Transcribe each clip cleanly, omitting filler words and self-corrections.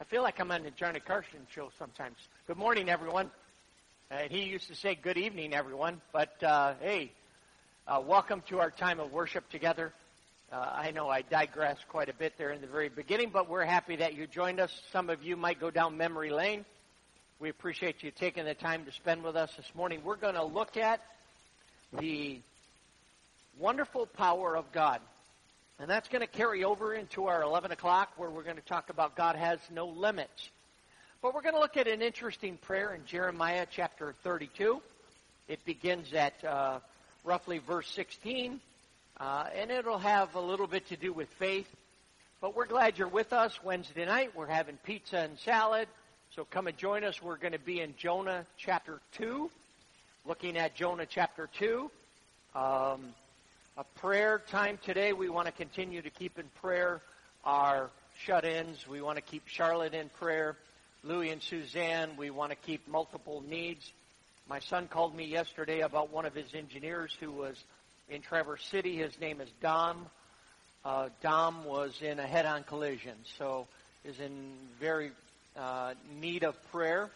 feel like I'm on the Johnny Carson show sometimes. Good morning, everyone. He used to say good evening, everyone. But, welcome to our time of worship together. I know I digressed quite a bit there in the very beginning, but we're happy that you joined us. Some of you might go down memory lane. We appreciate you taking the time to spend with us this morning. We're going to look at the wonderful power of God. And that's going to carry over into our 11 o'clock where we're going to talk about God has no limits. But we're going to look at an interesting prayer in Jeremiah chapter 32. It begins at roughly verse 16, and it'll have a little bit to do with faith. But we're glad you're with us Wednesday night. We're having pizza and salad, so come and join us. We're going to be in Jonah chapter 2, looking at Jonah chapter 2. A prayer time today. We want to continue to keep in prayer our shut-ins. We want to keep Charlotte in prayer. Louie and Suzanne, we want to keep multiple needs. My son called me yesterday about one of his engineers who was in Traverse City. His name is Dom. Dom was in a head-on collision, so is in very need of prayer.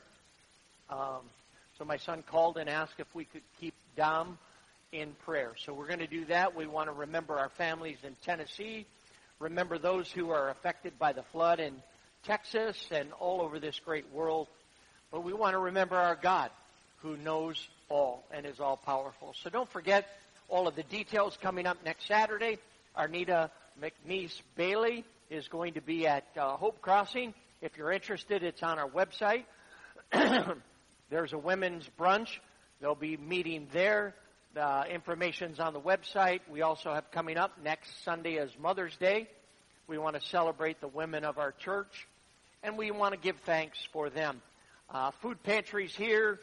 So my son called and asked if we could keep Dom in prayer. So we're going to do that. We want to remember our families in Tennessee, remember those who are affected by the flood in Texas and all over this great world. But we want to remember our God who knows all and is all-powerful. So don't forget all of the details coming up next Saturday. Arnita McNeese Bailey is going to be at Hope Crossing. If you're interested, it's on our website. There's a women's brunch. They'll be meeting there. The information's on the website. We also have coming up next Sunday as Mother's Day. We want to celebrate the women of our church, and we want to give thanks for them. Food pantry's here.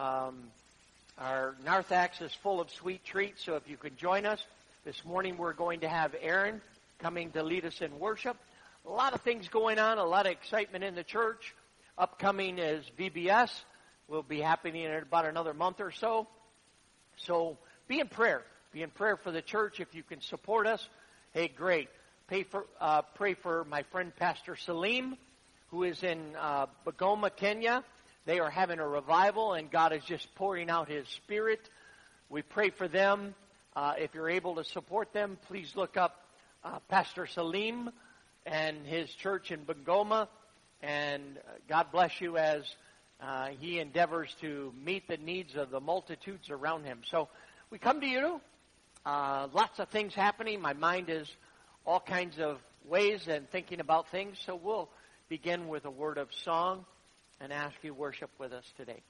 Our narthex is full of sweet treats, so if you could join us. This morning we're going to have Aaron coming to lead us in worship. A lot of things going on, a lot of excitement in the church. Upcoming is VBS. Will be happening in about another month or so. So be in prayer. Be in prayer for the church. If you can support us, hey, great. Pray for my friend Pastor Salim, who is in Bungoma, Kenya. They are having a revival, and God is just pouring out His Spirit. We pray for them. If you're able to support them, please look up Pastor Salim and his church in Bungoma. And God bless you as he endeavors to meet the needs of the multitudes around him. So we come to you. Lots of things happening. My mind is all kinds of ways and thinking about things. So we'll begin with a word of song and ask you worship with us today.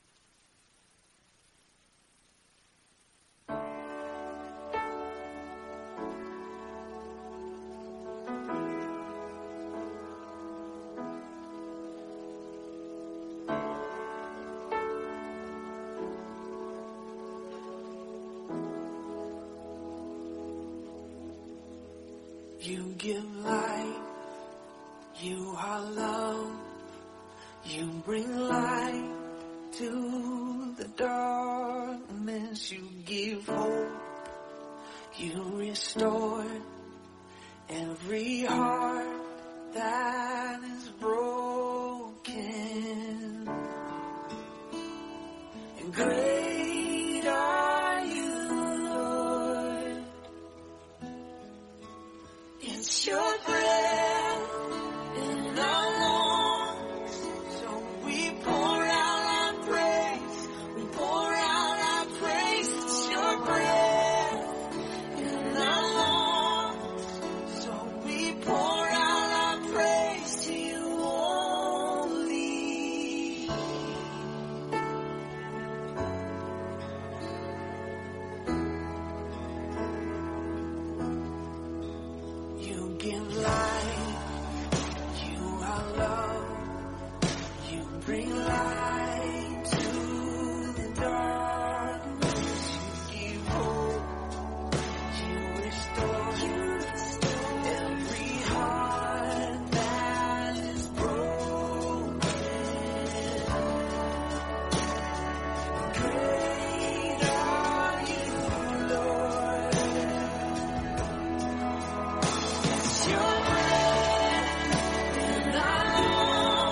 You give light, you are love, you bring light to the darkness, you give hope, you restore every heart that is broken. And great are you, Lord. It's your breath in our lungs, so we pour out our praise. We pour out our praise. It's your breath in our lungs, so we pour out our praise to you only. You give light, you are love, you bring light to the darkness, you give hope, you restore every heart that is broken. Great are you, Lord. It's your breath in our lungs.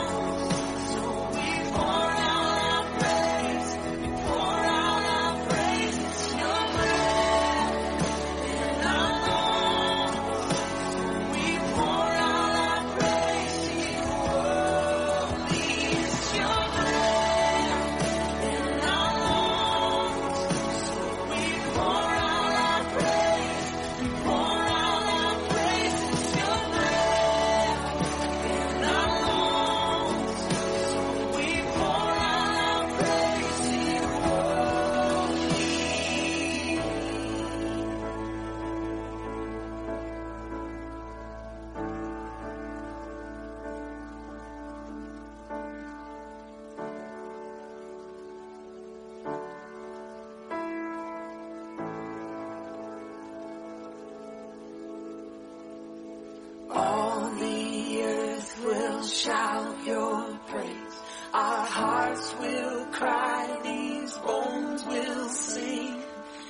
shout your praise. Our hearts will cry, these bones will sing.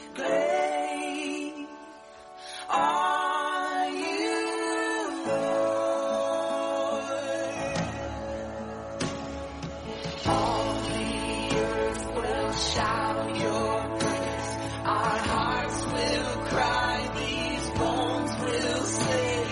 Great are you, Lord. All the earth will shout your praise. Our hearts will cry, these bones will sing.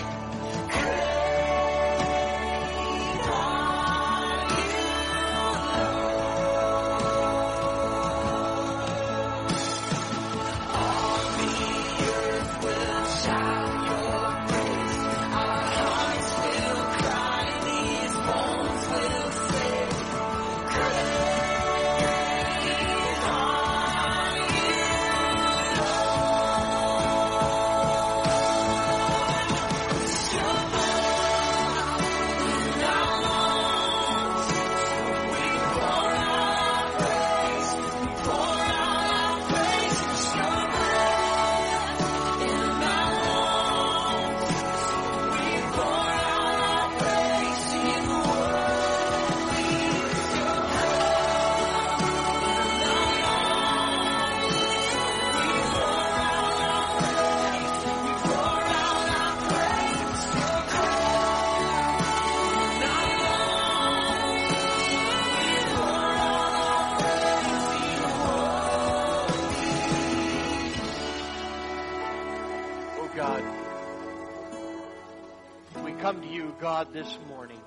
God, this morning,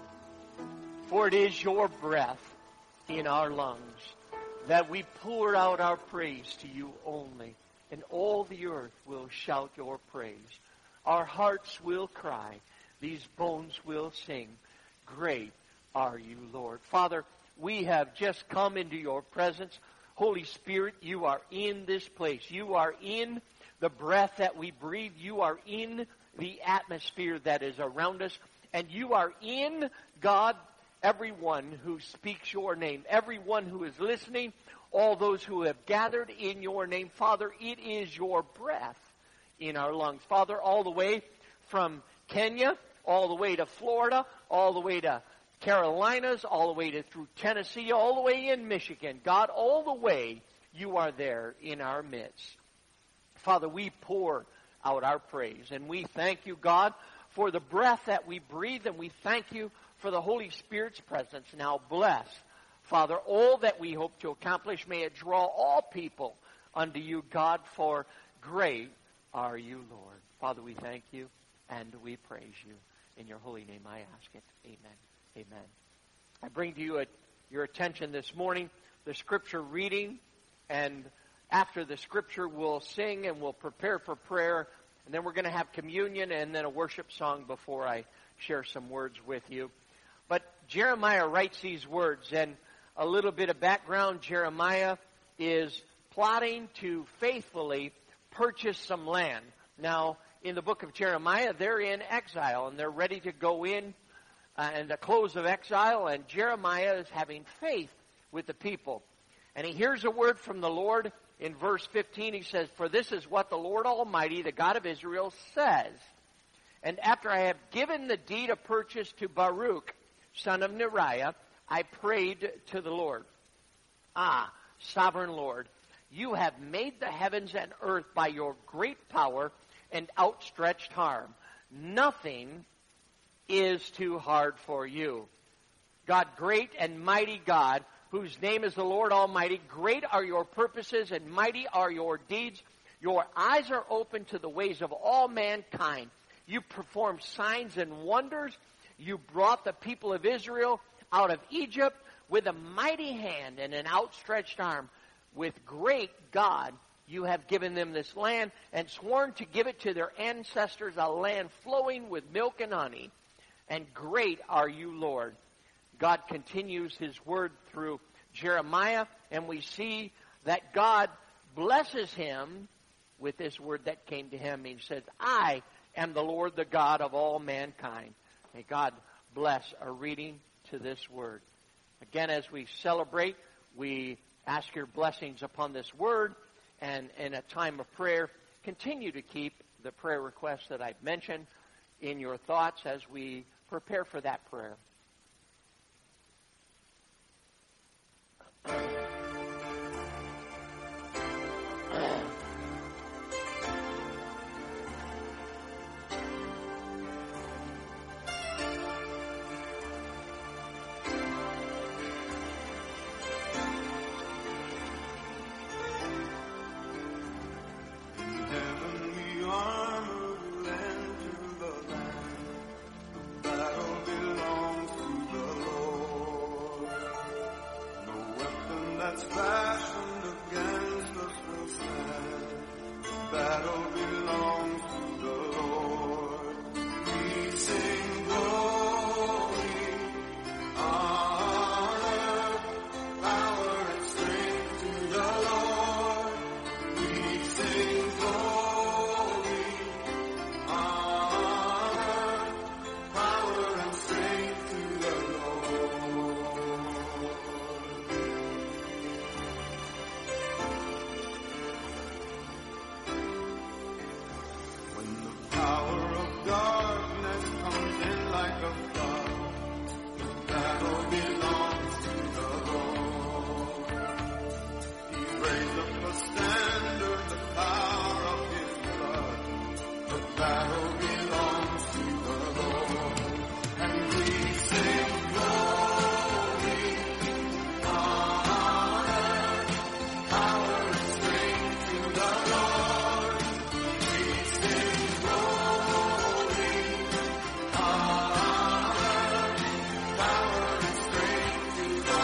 for it is your breath in our lungs that we pour out our praise to you only, and all the earth will shout your praise. Our hearts will cry, these bones will sing, great are you, Lord. Father, we have just come into your presence. Holy Spirit, you are in this place. You are in the breath that we breathe. You are in the atmosphere that is around us. And you are in, God, everyone who speaks your name, everyone who is listening, all those who have gathered in your name. Father, it is your breath in our lungs. Father, all the way from Kenya, all the way to Florida, all the way to Carolinas, all the way to through Tennessee, all the way in Michigan. God, all the way you are there in our midst. Father, we pour out our praise, and we thank you, God, for the breath that we breathe, and we thank you for the Holy Spirit's presence. Now bless, Father, all that we hope to accomplish. May it draw all people unto you, God, for great are you, Lord. Father, we thank you and we praise you. In your holy name I ask it. Amen. Amen. I bring to you your attention this morning the scripture reading, and after the scripture we'll sing and we'll prepare for prayer. And then we're going to have communion and then a worship song before I share some words with you. But Jeremiah writes these words, and a little bit of background. Jeremiah is plotting to faithfully purchase some land. Now, in the book of Jeremiah, they're in exile, and they're ready to go in and the close of exile, and Jeremiah is having faith with the people. And he hears a word from the Lord. In verse 15, he says, "For this is what the Lord Almighty, the God of Israel, says. And after I have given the deed of purchase to Baruch, son of Neriah, I prayed to the Lord. Ah, sovereign Lord, you have made the heavens and earth by your great power and outstretched arm. Nothing is too hard for you. God, great and mighty God, whose name is the Lord Almighty, great are your purposes and mighty are your deeds. Your eyes are open to the ways of all mankind. You perform signs and wonders. You brought the people of Israel out of Egypt with a mighty hand and an outstretched arm. With great God, you have given them this land and sworn to give it to their ancestors, a land flowing with milk and honey. And great are you, Lord." God continues his word through Jeremiah, and we see that God blesses him with this word that came to him. He says, "I am the Lord, the God of all mankind." May God bless our reading to this word. Again, as we celebrate, we ask your blessings upon this word, and in a time of prayer, continue to keep the prayer requests that I've mentioned in your thoughts as we prepare for that prayer. that's fashioned against us will stand. The battle belongs to the Lord. We sing glory, honor, power, and strength to the Lord. We sing glory, honor, power, and strength to the Lord. When the power of darkness comes in like a flood, the battle belongs to the Lord. He raised up a standard, the power of his blood. The battle belongs to the Lord. And we sing glory, honor, power, and strength to the Lord. We sing glory, honor, power, and strength to the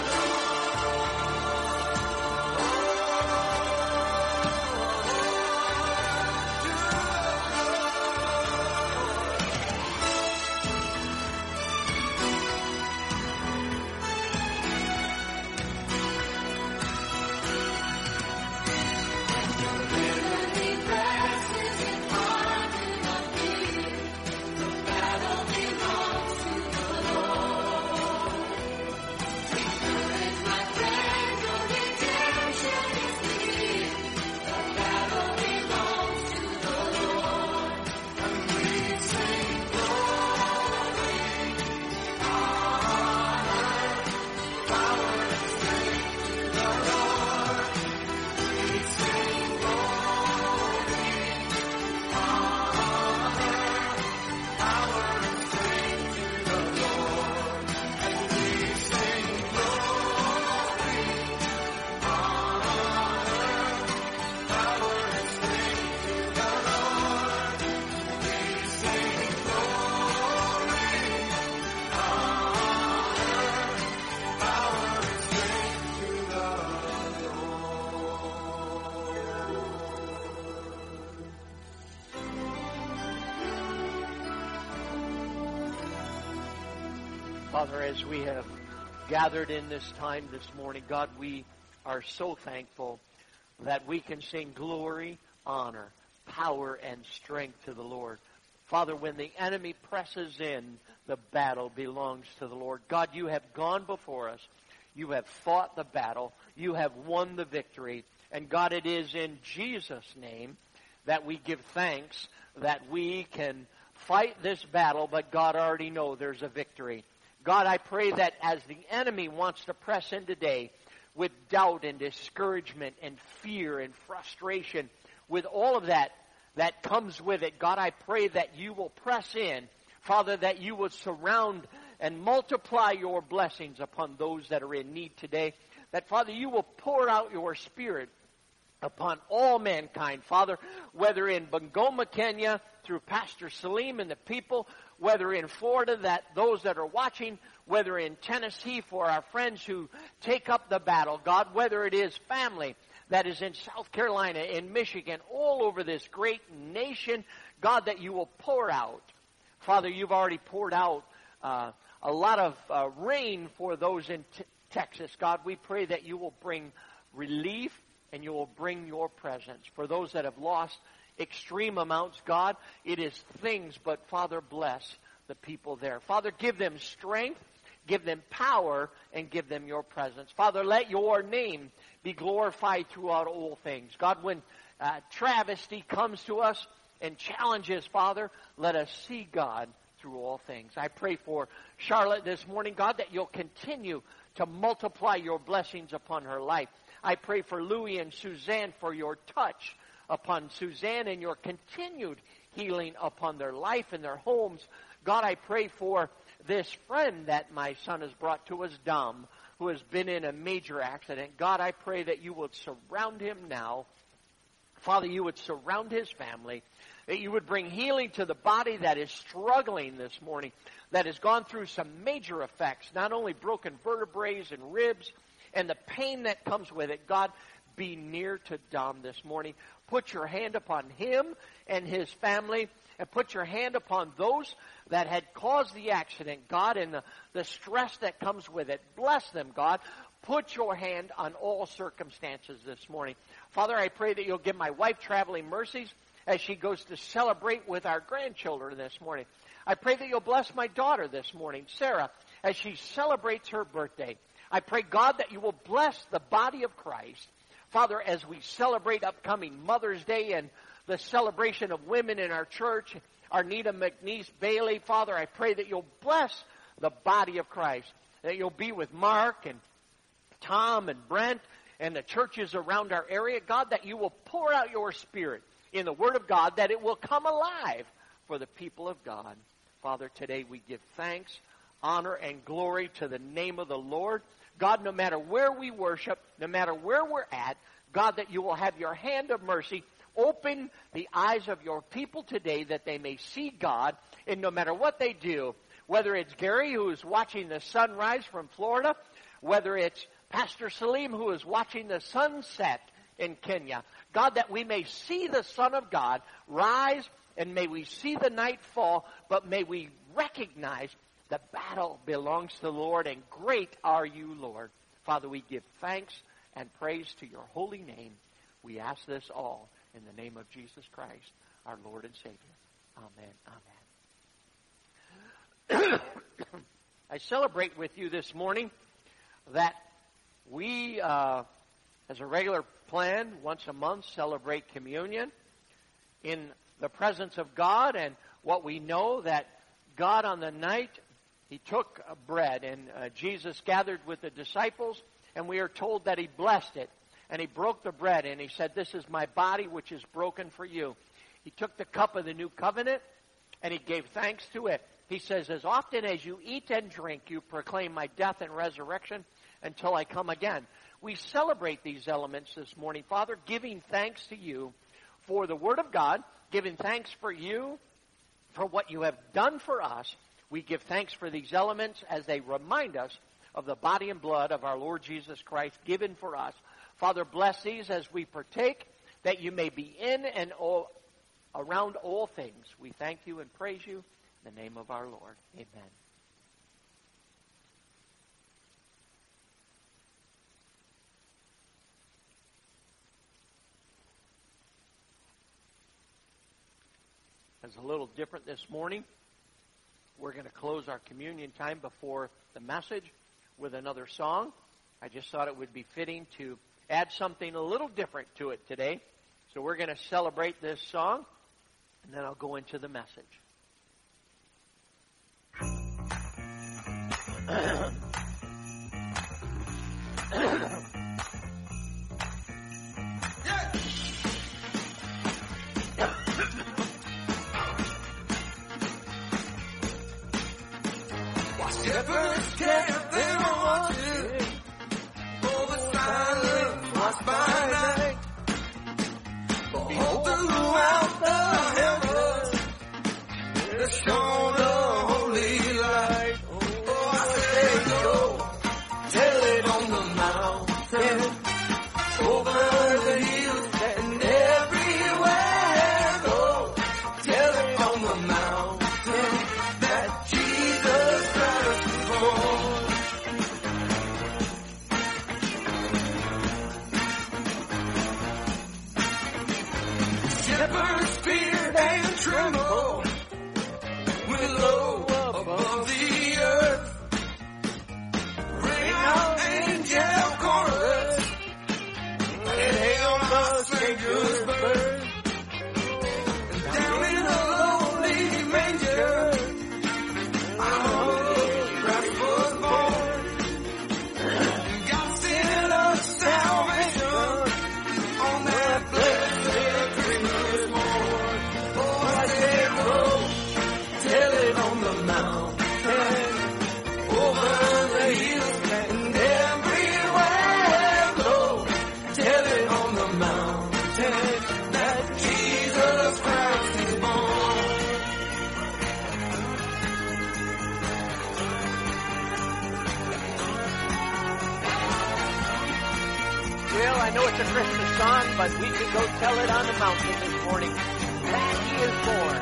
Father, as we have gathered in this time this morning, God, we are so thankful that we can sing glory, honor, power, and strength to the Lord. Father, when the enemy presses in, the battle belongs to the Lord. God, you have gone before us. You have fought the battle. You have won the victory. And God, it is in Jesus' name that we give thanks that we can fight this battle, but God already knows there's a victory. God, I pray that as the enemy wants to press in today with doubt and discouragement and fear and frustration, with all of that comes with it, God, I pray that you will press in, Father, that you would surround and multiply your blessings upon those that are in need today, that, Father, you will pour out your Spirit upon all mankind, Father, whether in Bungoma, Kenya, through Pastor Salim and the people, whether in Florida, that those that are watching, whether in Tennessee for our friends who take up the battle, God, whether it is family that is in South Carolina, in Michigan, all over this great nation, God, that you will pour out. Father, you've already poured out a lot of rain for those in Texas. God, we pray that you will bring relief and you will bring your presence. For those that have lost extreme amounts, God, it is things, but Father, bless the people there. Father, give them strength, give them power, and give them your presence. Father, let your name be glorified throughout all things. God, when travesty comes to us and challenges, Father, let us see God through all things. I pray for Charlotte this morning, God, that you'll continue to multiply your blessings upon her life. I pray for Louie and Suzanne for your touch upon Suzanne and your continued healing upon their life and their homes. God, I pray for this friend that my son has brought to us, Dom, who has been in a major accident. God, I pray that you would surround him now. Father, you would surround his family, that you would bring healing to the body that is struggling this morning, that has gone through some major effects, not only broken vertebrae and ribs and the pain that comes with it. God, be near to Don this morning. Put your hand upon him and his family, and put your hand upon those that had caused the accident, God, and the stress that comes with it. Bless them, God. Put your hand on all circumstances this morning. Father, I pray that you'll give my wife traveling mercies as she goes to celebrate with our grandchildren this morning. I pray that you'll bless my daughter this morning, Sarah, as she celebrates her birthday. I pray, God, that you will bless the body of Christ. Father, as we celebrate upcoming Mother's Day and the celebration of women in our church, Arnita McNeese Bailey, Father, I pray that you'll bless the body of Christ, that you'll be with Mark and Tom and Brent and the churches around our area. God, that you will pour out your Spirit in the Word of God, that it will come alive for the people of God. Father, today we give thanks, honor, and glory to the name of the Lord. God, no matter where we worship, no matter where we're at, God, that you will have your hand of mercy open the eyes of your people today that they may see God, and no matter what they do, whether it's Gary who is watching the sunrise from Florida, whether it's Pastor Salim who is watching the sunset in Kenya, God, that we may see the Son of God rise, and may we see the night fall, but may we recognize the battle belongs to the Lord, and great are you, Lord. Father, we give thanks and praise to your holy name. We ask this all in the name of Jesus Christ, our Lord and Savior. Amen. Amen. I celebrate with you this morning that we, as a regular plan, once a month, celebrate communion in the presence of God, and what we know that God on the night, he took bread, and Jesus gathered with the disciples, and we are told that he blessed it, and he broke the bread, and he said, "This is my body which is broken for you." He took the cup of the new covenant, and he gave thanks to it. He says, "As often as you eat and drink, you proclaim my death and resurrection until I come again." We celebrate these elements this morning, Father, giving thanks to you for the Word of God, giving thanks for you, for what you have done for us. We give thanks for these elements as they remind us of the body and blood of our Lord Jesus Christ given for us. Father, bless these as we partake, that you may be in and all, around all things. We thank you and praise you in the name of our Lord. Amen. It's a little different this morning. We're going to close our communion time before the message with another song. I just thought it would be fitting to add something a little different to it today. So we're going to celebrate this song, and then I'll go into the message. Shepherds kept them watching over silent watch by night. Behold, throughout the heavens there shone a holy light. Oh, I say, go tell it on the mountain, over the hills and everywhere. Go tell it on the mountain that Jesus Christ is born. Shepherds feared and trembled when low above the earth rang out angel chorus and hailed the Savior's birth. And down in the lowly manger Christ was born. And God sent us salvation on that blessed Christmas morn. Oh, I say, Jill, I know it's a Christmas song, but we can go tell it on the mountain this morning that He is born.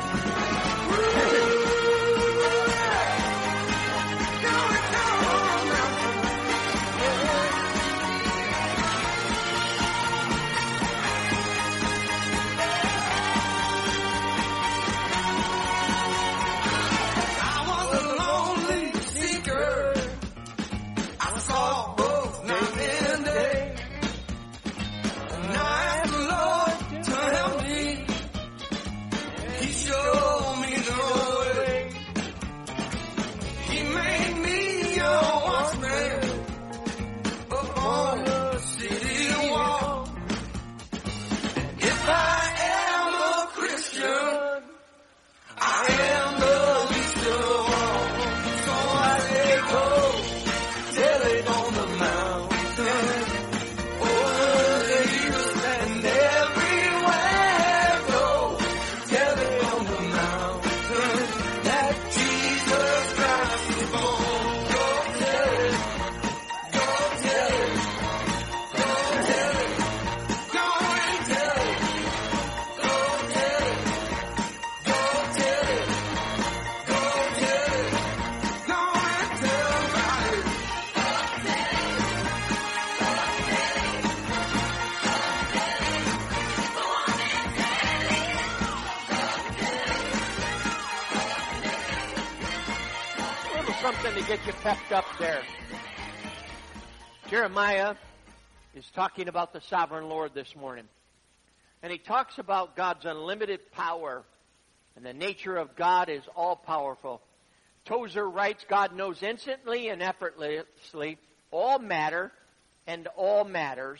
Something to get you pepped up there. Jeremiah is talking about the sovereign Lord this morning. And he talks about God's unlimited power. And the nature of God is all-powerful. Tozer writes, God knows instantly and effortlessly all matter and all matters,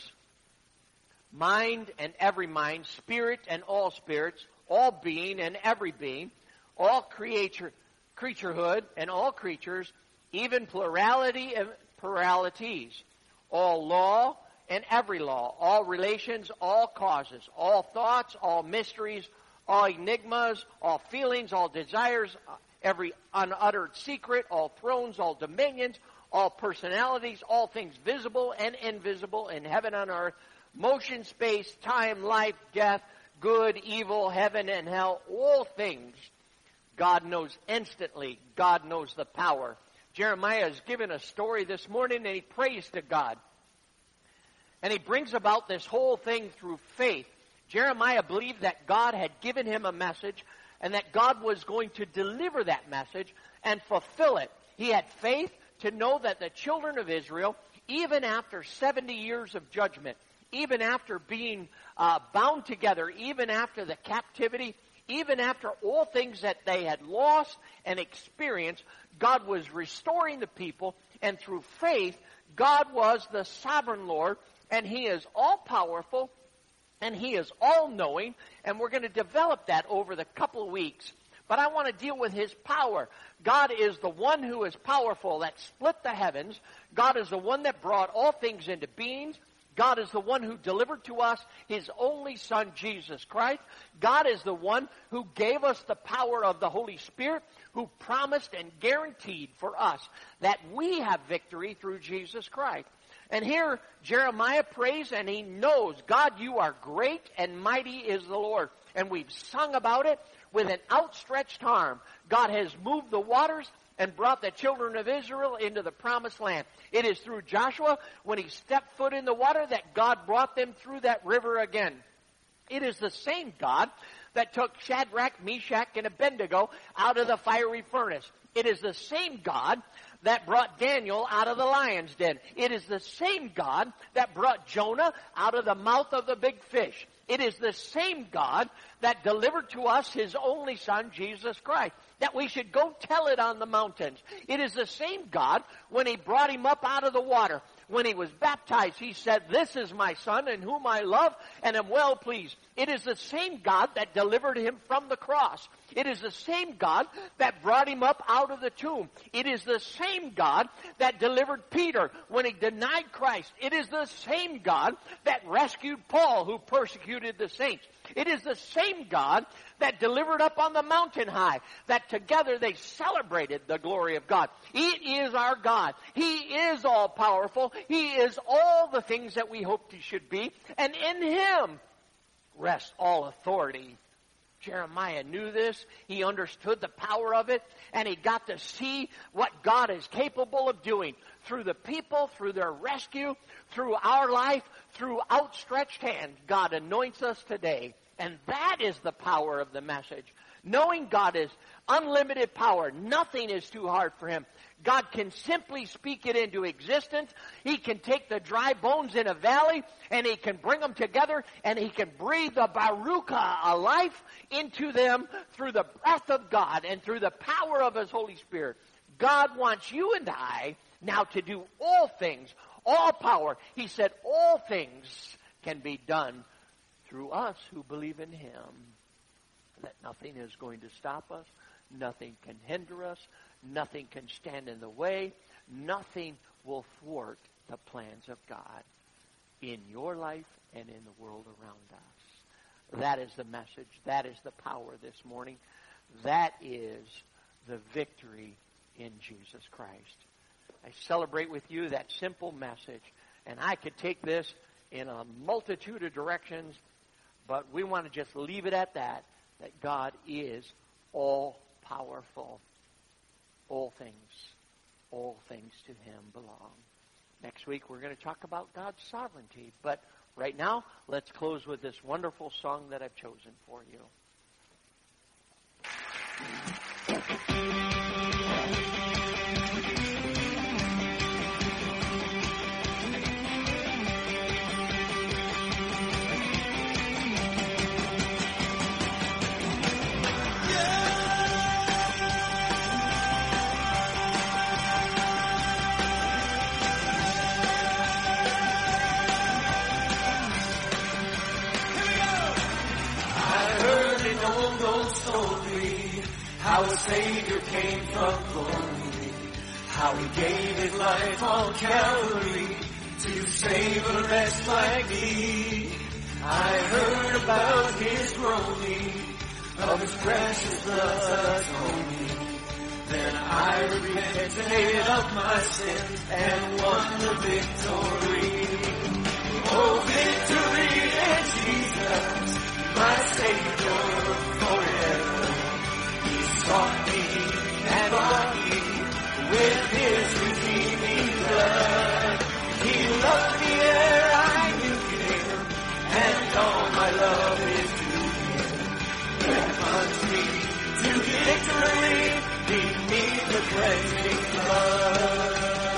mind and every mind, spirit and all spirits, all being and every being, all creaturehood and all creatures, even plurality and pluralities, all law and every law, all relations, all causes, all thoughts, all mysteries, all enigmas, all feelings, all desires, every unuttered secret, all thrones, all dominions, all personalities, all things visible and invisible in heaven and earth, motion, space, time, life, death, good, evil, heaven and hell, all things God knows instantly. God knows the power. Jeremiah is given a story this morning, and he prays to God. And he brings about this whole thing through faith. Jeremiah believed that God had given him a message, and that God was going to deliver that message and fulfill it. He had faith to know that the children of Israel, even after 70 years of judgment, even after being bound together, even after the captivity, even after all things that they had lost and experienced, God was restoring the people, and through faith, God was the sovereign Lord, and He is all-powerful, and He is all-knowing, and we're going to develop that over the couple of weeks. But I want to deal with His power. God is the one who is powerful, that split the heavens. God is the one that brought all things into being. God is the one who delivered to us His only Son, Jesus Christ. God is the one who gave us the power of the Holy Spirit, who promised and guaranteed for us that we have victory through Jesus Christ. And here Jeremiah prays, and he knows, God, you are great and mighty is the Lord. And we've sung about it. With an outstretched arm, God has moved the waters and brought the children of Israel into the promised land. It is through Joshua, when he stepped foot in the water, that God brought them through that river again. It is the same God that took Shadrach, Meshach, and Abednego out of the fiery furnace. It is the same God that brought Daniel out of the lion's den. It is the same God that brought Jonah out of the mouth of the big fish. It is the same God that delivered to us His only Son, Jesus Christ, that we should go tell it on the mountains. It is the same God when He brought Him up out of the water. When He was baptized, He said, "This is my Son in whom I love and am well pleased." It is the same God that delivered Him from the cross. It is the same God that brought Him up out of the tomb. It is the same God that delivered Peter when he denied Christ. It is the same God that rescued Paul, who persecuted the saints. It is the same God that delivered up on the mountain high, that together they celebrated the glory of God. It is our God. He is all powerful. He is all the things that we hoped He should be. And in Him rests all authority. Jeremiah knew this. He understood the power of it. And he got to see what God is capable of doing through the people, through their rescue, through our life, through outstretched hand. God anoints us today. And that is the power of the message. Knowing God is unlimited power. Nothing is too hard for Him. God can simply speak it into existence. He can take the dry bones in a valley and He can bring them together and He can breathe the Baruka, a life, into them through the breath of God and through the power of His Holy Spirit. God wants you and I now to do all things, all power. He said all things can be done through us who believe in Him. That nothing is going to stop us. Nothing can hinder us. Nothing can stand in the way. Nothing will thwart the plans of God in your life and in the world around us. That is the message. That is the power this morning. That is the victory in Jesus Christ. I celebrate with you that simple message. And I could take this in a multitude of directions, but we want to just leave it at that God is all-powerful. All things to Him belong. Next week we're going to talk about God's sovereignty. But right now, let's close with this wonderful song that I've chosen for you. How a Savior came from glory, how He gave His life on Calvary to save a wretch like me. I heard about His groaning, of His precious blood atoning. Then I repented of my sins and won the victory. Oh, victory in Jesus, my Savior forever. Sought me and bought me with His redeeming blood. He loved me ere I knew Him, and all my love is to Him. He plunged me to victory beneath the cleansing blood.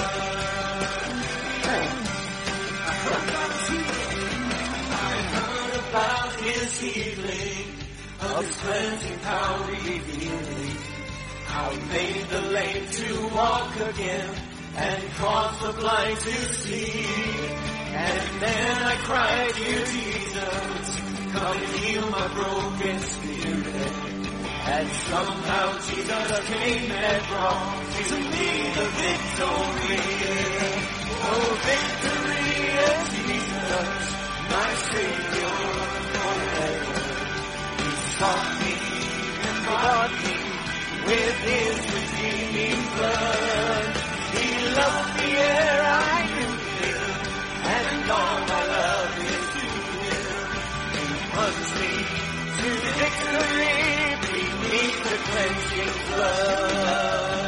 I heard about His healing, of His cleansing power revealing, how He made the lame to walk again and caused the blind to see. And then I cried, dear Jesus, come and heal my broken spirit. And somehow Jesus came and brought to me the victory. Oh, victory in Jesus, my Savior forever. Sought me and bought me with His redeeming blood. He loved me ere I knew Him, and all my love is to Him. He plunged me to victory beneath the cleansing blood.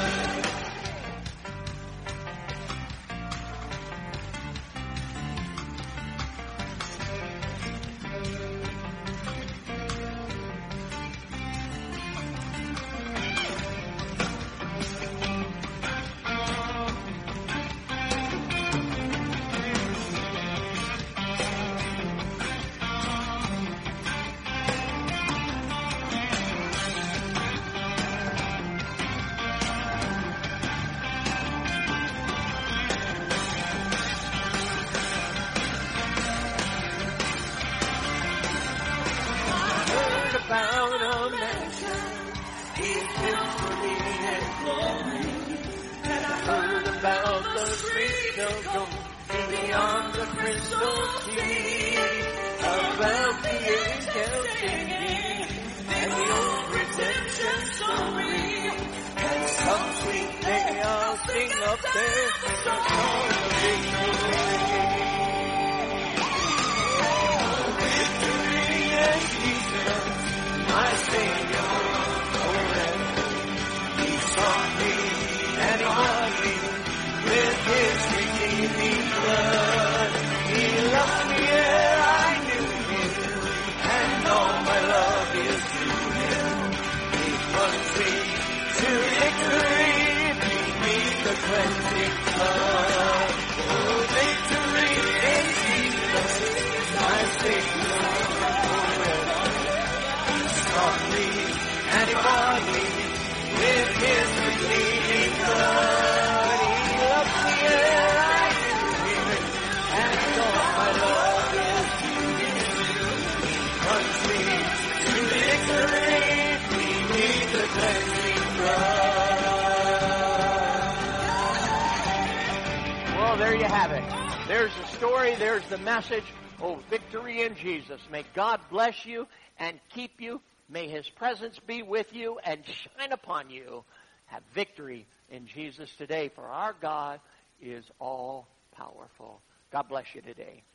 About a mansion He built for me in glory, and I heard about the streets of gold beyond the crystal sea, about the angels singing, and the old redemption story. And some sweet day I'll sing up there, some song of victory. Victory in Jesus, my Savior, forever. He sought me and He bought me with His redeeming blood. He loved me ere I knew Him, and all my love is to Him. He plunged me to victory beneath the cleansing blood. Oh, victory in Jesus, my Savior forever. He sought me and He bought me with His redeeming blood. He loved me ere I knew Him, and all my love is to Him. He plunged me to victory beneath the cleansing blood. Well, there you have it. There's the story. There's the message. Oh, victory in Jesus. May God bless you and keep you. May His presence be with you and shine upon you. Have victory in Jesus today, for our God is all powerful. God bless you today.